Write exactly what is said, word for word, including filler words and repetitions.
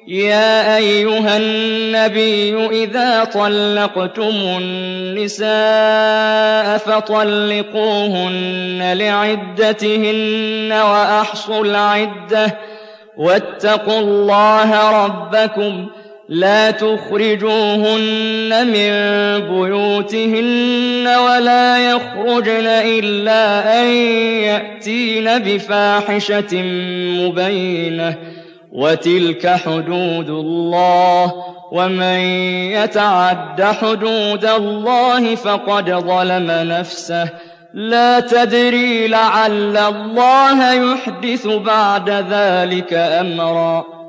يَا أَيُّهَا النَّبِيُّ إِذَا طَلَّقْتُمُ النِّسَاءَ فَطَلِّقُوهُنَّ لِعِدَّتِهِنَّ وَأَحْصُوا الْعِدَّةَ ۖ وَاتَّقُوا اللَّهَ رَبَّكُمْ ۖ لَا تُخْرِجُوهُنَّ مِن بُيُوتِهِنَّ وَلَا يَخْرُجْنَ إِلَّا أَن يَأْتِينَ بِفَاحِشَةٍ مُّبَيِّنَةٍ ۚ وَتِلْكَ حُدُودُ اللَّهِ ۚ وَمَن يَتَعَدَّ حُدُودَ اللَّهِ فَقَدْ ظَلَمَ نَفْسَهُ ۚ لَا تَدْرِي لَعَلَّ اللَّهَ يُحْدِثُ بَعْدَ ذَٰلِكَ أَمْرًا.